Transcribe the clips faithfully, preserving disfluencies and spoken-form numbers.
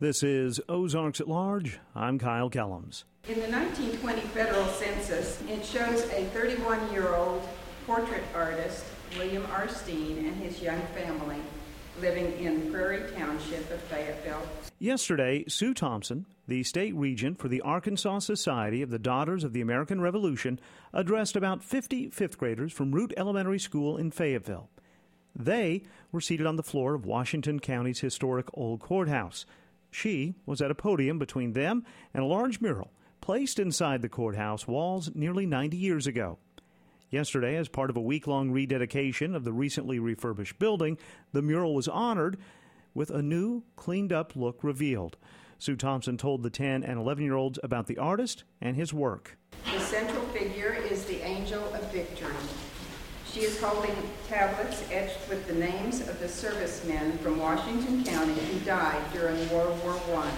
This is Ozarks at Large. I'm Kyle Kellums. In the nineteen twenty federal census, it shows a thirty-one-year-old portrait artist, William R. Steen, and his young family living in Prairie Township of Fayetteville. Yesterday, Sue Thompson, the state regent for the Arkansas Society of the Daughters of the American Revolution, addressed about fifty fifth graders from Root Elementary School in Fayetteville. They were seated on the floor of Washington County's historic old courthouse. She was at a podium between them and a large mural placed inside the courthouse walls nearly ninety years ago. Yesterday, as part of a week-long rededication of the recently refurbished building, the mural was honored with a new, cleaned-up look revealed. Sue Thompson told the ten and eleven-year-olds about the artist and his work. The central figure is the Angel of Victory. She is holding tablets etched with the names of the servicemen from Washington County who died during World War One.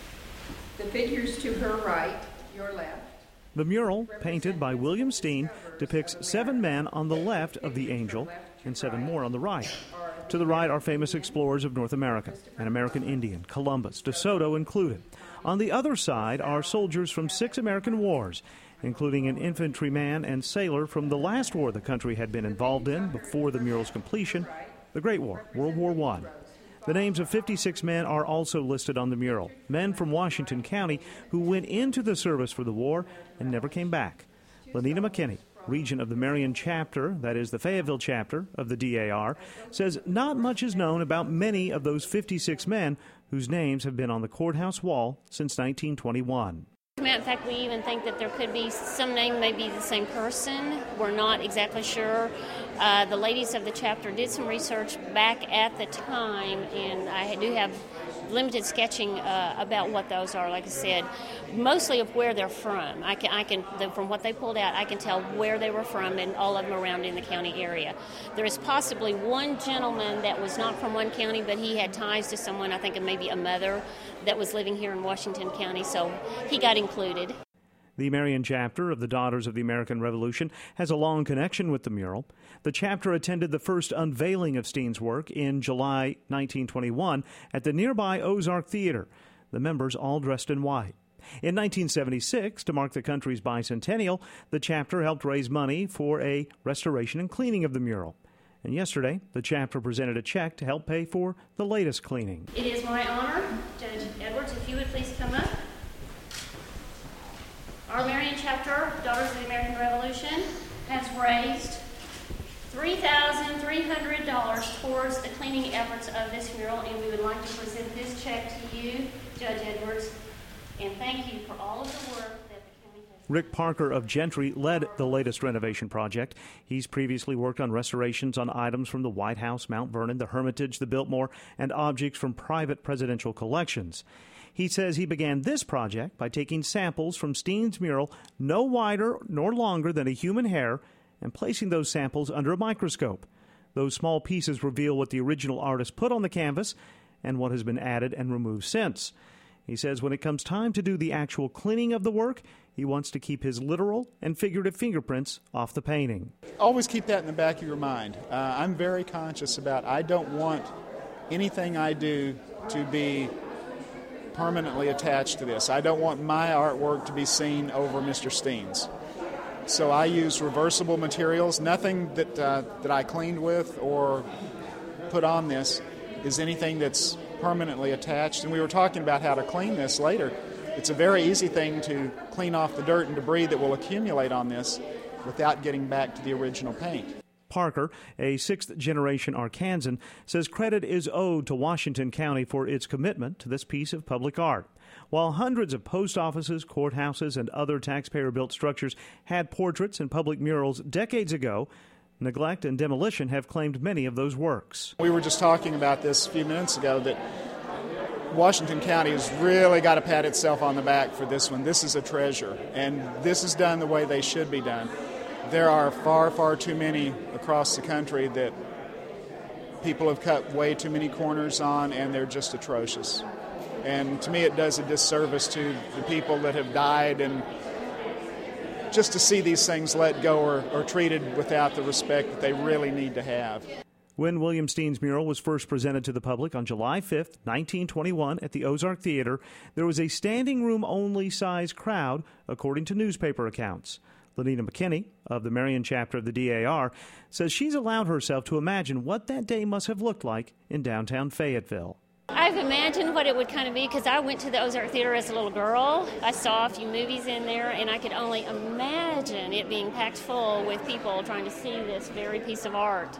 The figures to her right, your left. The mural, painted by William Steen, depicts seven men on the left of the angel and seven more on the right. To the right are famous explorers of North America, an American Indian, Columbus, DeSoto included. On the other side are soldiers from six American wars, including an infantryman and sailor from the last war the country had been involved in before the mural's completion, the Great War, World War One. The names of fifty-six men are also listed on the mural, men from Washington County who went into the service for the war and never came back. Lenita McKinney, regent of the Marion chapter, that is the Fayetteville chapter of the D A R, says not much is known about many of those fifty-six men whose names have been on the courthouse wall since nineteen twenty-one. In fact, we even think that there could be some name may be the same person. We're not exactly sure. Uh, the ladies of the chapter did some research back at the time, and I do have limited sketching uh, about what those are. Like I said, mostly of where they're from. I can, I can, the, from what they pulled out, I can tell where they were from, and all of them around in the county area. There is possibly one gentleman that was not from one county, but he had ties to someone, I think maybe a mother, that was living here in Washington County, so he got included. The Marion chapter of the Daughters of the American Revolution has a long connection with the mural. The chapter attended the first unveiling of Steen's work in July nineteen twenty-one at the nearby Ozark Theater, the members all dressed in white. In nineteen seventy-six, to mark the country's bicentennial, the chapter helped raise money for a restoration and cleaning of the mural. And yesterday, the chapter presented a check to help pay for the latest cleaning. It is my honor, Judge Edwards, if you would please come up. Our Marion chapter, Daughters of the American Revolution, has raised three thousand three hundred dollars towards the cleaning efforts of this mural, and we would like to present this check to you, Judge Edwards, and thank you for all of the work that the county has. Rick Parker of Gentry led the latest renovation project. He's previously worked on restorations on items from the White House, Mount Vernon, the Hermitage, the Biltmore, and objects from private presidential collections. He says he began this project by taking samples from Steen's mural no wider nor longer than a human hair and placing those samples under a microscope. Those small pieces reveal what the original artist put on the canvas and what has been added and removed since. He says when it comes time to do the actual cleaning of the work, he wants to keep his literal and figurative fingerprints off the painting. Always keep that in the back of your mind. Uh, I'm very conscious about I don't want anything I do to be permanently attached to this. I don't want my artwork to be seen over Mister Steen's. So I use reversible materials. Nothing that uh, that I cleaned with or put on this is anything that's permanently attached. And we were talking about how to clean this later. It's a very easy thing to clean off the dirt and debris that will accumulate on this without getting back to the original paint. Parker, a sixth-generation Arkansan, says credit is owed to Washington County for its commitment to this piece of public art. While hundreds of post offices, courthouses, and other taxpayer-built structures had portraits and public murals decades ago, neglect and demolition have claimed many of those works. We were just talking about this a few minutes ago, that Washington County has really got to pat itself on the back for this one. This is a treasure, and this is done the way they should be done. There are far, far too many across the country that people have cut way too many corners on, and they're just atrocious. And to me, it does a disservice to the people that have died, and just to see these things let go or, or treated without the respect that they really need to have. When William Steen's mural was first presented to the public on July fifth, nineteen twenty-one at the Ozark Theater, there was a standing room only size crowd, according to newspaper accounts. Lenina McKinney of the Marion chapter of the D A R says she's allowed herself to imagine what that day must have looked like in downtown Fayetteville. I've imagined what it would kind of be because I went to the Ozark Theater as a little girl. I saw a few movies in there, and I could only imagine it being packed full with people trying to see this very piece of art.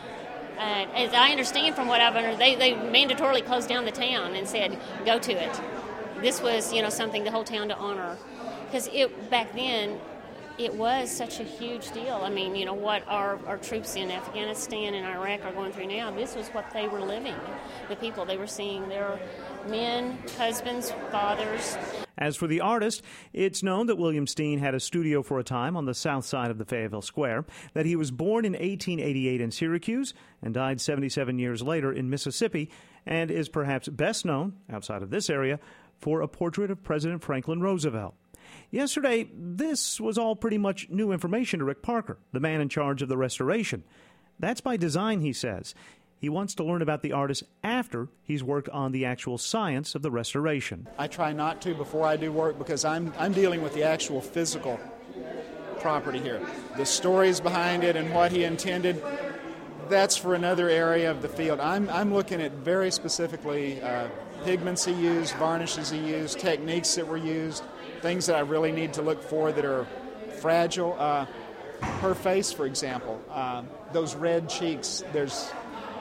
Uh, as I understand from what I've understood, they, they mandatorily closed down the town and said, go to it. This was, you know, something the whole town to honor. Because it back then, it was such a huge deal. I mean, you know, what our, our troops in Afghanistan and Iraq are going through now, this was what they were living. The people they were seeing, their men, husbands, fathers. As for the artist, it's known that William Steen had a studio for a time on the south side of the Fayetteville Square, that he was born in eighteen eighty-eight in Syracuse and died seventy-seven years later in Mississippi, and is perhaps best known, outside of this area, for a portrait of President Franklin Roosevelt. Yesterday, this was all pretty much new information to Rick Parker, the man in charge of the restoration. That's by design, he says. He wants to learn about the artist after he's worked on the actual science of the restoration. I try not to before I do work because I'm I'm dealing with the actual physical property here. The stories behind it and what he intended, that's for another area of the field. I'm I'm looking at very specifically uh, pigments he used, varnishes he used, techniques that were used, things that I really need to look for that are fragile. Uh, her face, for example, uh, those red cheeks, there's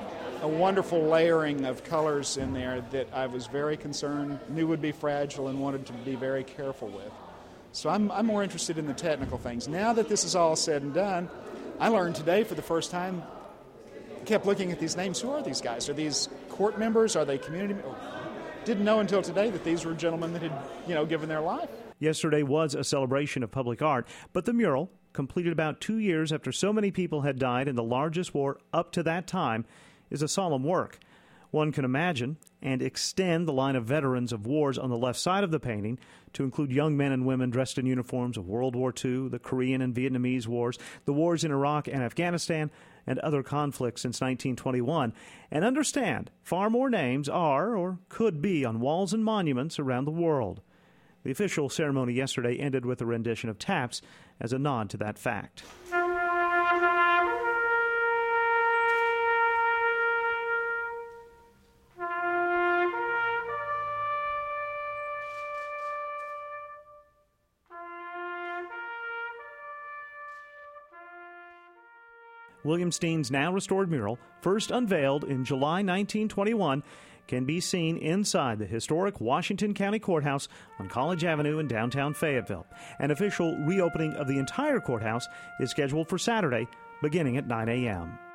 a wonderful layering of colors in there that I was very concerned, knew would be fragile and wanted to be very careful with. So I'm, I'm more interested in the technical things. Now that this is all said and done, I learned today for the first time, kept looking at these names. Who are these guys? Are these court members? Are they community members? Didn't know until today that these were gentlemen that had, you know, given their life. Yesterday was a celebration of public art, but the mural, completed about two years after so many people had died in the largest war up to that time, is a solemn work. One can imagine and extend the line of veterans of wars on the left side of the painting to include young men and women dressed in uniforms of World War Two, the Korean and Vietnamese wars, the wars in Iraq and Afghanistan, and other conflicts since nineteen twenty-one, and understand far more names are or could be on walls and monuments around the world. The official ceremony yesterday ended with a rendition of Taps as a nod to that fact. William Steen's now restored mural, first unveiled in July nineteen twenty-one, can be seen inside the historic Washington County Courthouse on College Avenue in downtown Fayetteville. An official reopening of the entire courthouse is scheduled for Saturday, beginning at nine a.m.